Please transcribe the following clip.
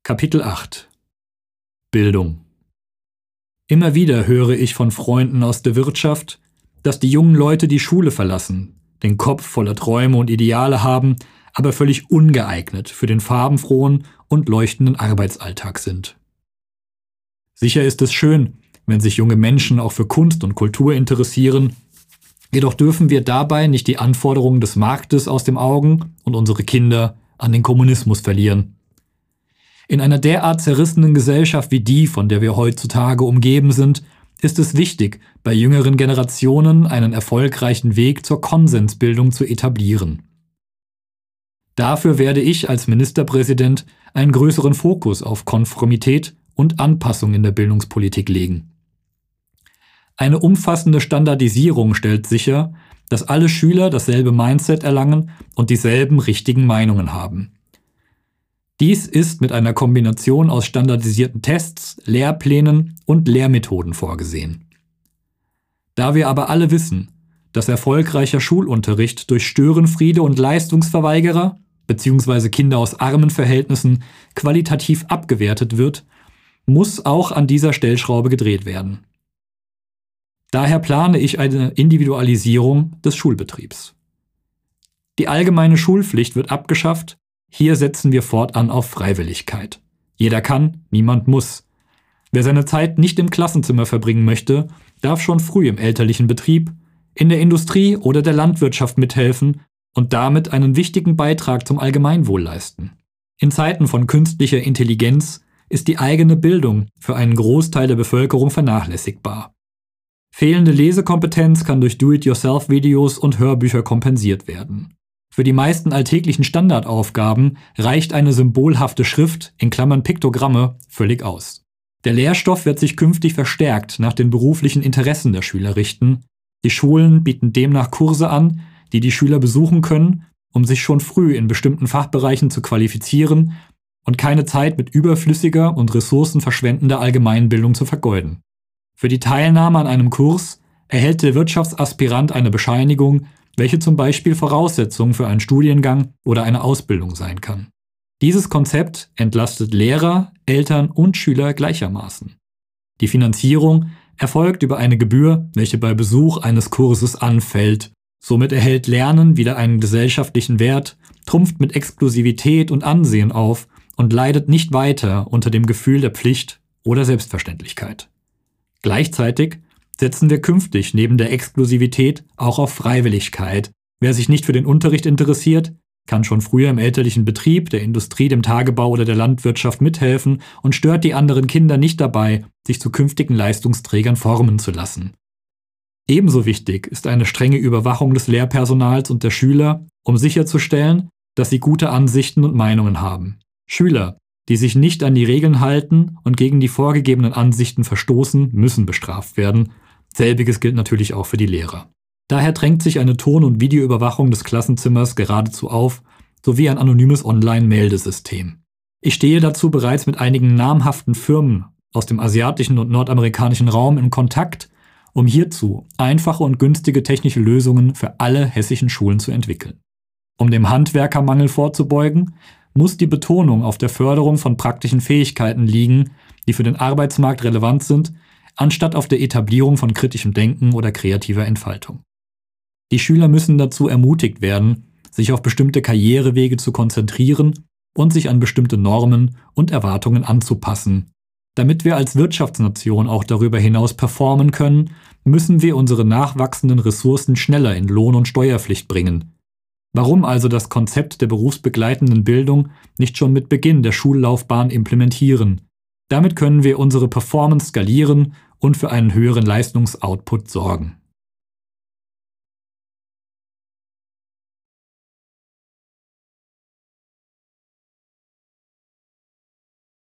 Kapitel 8 Bildung. Immer wieder höre ich von Freunden aus der Wirtschaft, dass die jungen Leute die Schule verlassen, den Kopf voller Träume und Ideale haben, aber völlig ungeeignet für den farbenfrohen und leuchtenden Arbeitsalltag sind. Sicher ist es schön, wenn sich junge Menschen auch für Kunst und Kultur interessieren, jedoch dürfen wir dabei nicht die Anforderungen des Marktes aus den Augen und unsere Kinder an den Kommunismus verlieren. In einer derart zerrissenen Gesellschaft wie die, von der wir heutzutage umgeben sind, ist es wichtig, bei jüngeren Generationen einen erfolgreichen Weg zur Konsensbildung zu etablieren. Dafür werde ich als Ministerpräsident einen größeren Fokus auf Konformität und Anpassung in der Bildungspolitik legen. Eine umfassende Standardisierung stellt sicher, dass alle Schüler dasselbe Mindset erlangen und dieselben richtigen Meinungen haben. Dies ist mit einer Kombination aus standardisierten Tests, Lehrplänen und Lehrmethoden vorgesehen. Da wir aber alle wissen, dass erfolgreicher Schulunterricht durch Störenfriede und Leistungsverweigerer bzw. Kinder aus armen Verhältnissen qualitativ abgewertet wird, muss auch an dieser Stellschraube gedreht werden. Daher plane ich eine Individualisierung des Schulbetriebs. Die allgemeine Schulpflicht wird abgeschafft. Hier setzen wir fortan auf Freiwilligkeit. Jeder kann, niemand muss. Wer seine Zeit nicht im Klassenzimmer verbringen möchte, darf schon früh im elterlichen Betrieb, in der Industrie oder der Landwirtschaft mithelfen und damit einen wichtigen Beitrag zum Allgemeinwohl leisten. In Zeiten von künstlicher Intelligenz ist die eigene Bildung für einen Großteil der Bevölkerung vernachlässigbar. Fehlende Lesekompetenz kann durch Do-it-yourself-Videos und Hörbücher kompensiert werden. Für die meisten alltäglichen Standardaufgaben reicht eine symbolhafte Schrift (Piktogramme) völlig aus. Der Lehrstoff wird sich künftig verstärkt nach den beruflichen Interessen der Schüler richten. Die Schulen bieten demnach Kurse an, die die Schüler besuchen können, um sich schon früh in bestimmten Fachbereichen zu qualifizieren und keine Zeit mit überflüssiger und ressourcenverschwendender Allgemeinbildung zu vergeuden. Für die Teilnahme an einem Kurs erhält der Wirtschaftsaspirant eine Bescheinigung, welche zum Beispiel Voraussetzung für einen Studiengang oder eine Ausbildung sein kann. Dieses Konzept entlastet Lehrer, Eltern und Schüler gleichermaßen. Die Finanzierung erfolgt über eine Gebühr, welche bei Besuch eines Kurses anfällt. Somit erhält Lernen wieder einen gesellschaftlichen Wert, trumpft mit Exklusivität und Ansehen auf und leidet nicht weiter unter dem Gefühl der Pflicht oder Selbstverständlichkeit. Gleichzeitig setzen wir künftig neben der Exklusivität auch auf Freiwilligkeit. Wer sich nicht für den Unterricht interessiert, kann schon früher im elterlichen Betrieb, der Industrie, dem Tagebau oder der Landwirtschaft mithelfen und stört die anderen Kinder nicht dabei, sich zu künftigen Leistungsträgern formen zu lassen. Ebenso wichtig ist eine strenge Überwachung des Lehrpersonals und der Schüler, um sicherzustellen, dass sie gute Ansichten und Meinungen haben. Schüler, die sich nicht an die Regeln halten und gegen die vorgegebenen Ansichten verstoßen, müssen bestraft werden. Selbiges gilt natürlich auch für die Lehrer. Daher drängt sich eine Ton- und Videoüberwachung des Klassenzimmers geradezu auf, sowie ein anonymes Online-Meldesystem. Ich stehe dazu bereits mit einigen namhaften Firmen aus dem asiatischen und nordamerikanischen Raum in Kontakt, um hierzu einfache und günstige technische Lösungen für alle hessischen Schulen zu entwickeln. Um dem Handwerkermangel vorzubeugen, muss die Betonung auf der Förderung von praktischen Fähigkeiten liegen, die für den Arbeitsmarkt relevant sind, anstatt auf der Etablierung von kritischem Denken oder kreativer Entfaltung. Die Schüler müssen dazu ermutigt werden, sich auf bestimmte Karrierewege zu konzentrieren und sich an bestimmte Normen und Erwartungen anzupassen. Damit wir als Wirtschaftsnation auch darüber hinaus performen können, müssen wir unsere nachwachsenden Ressourcen schneller in Lohn- und Steuerpflicht bringen. Warum also das Konzept der berufsbegleitenden Bildung nicht schon mit Beginn der Schullaufbahn implementieren? Damit können wir unsere Performance skalieren und für einen höheren Leistungsoutput sorgen.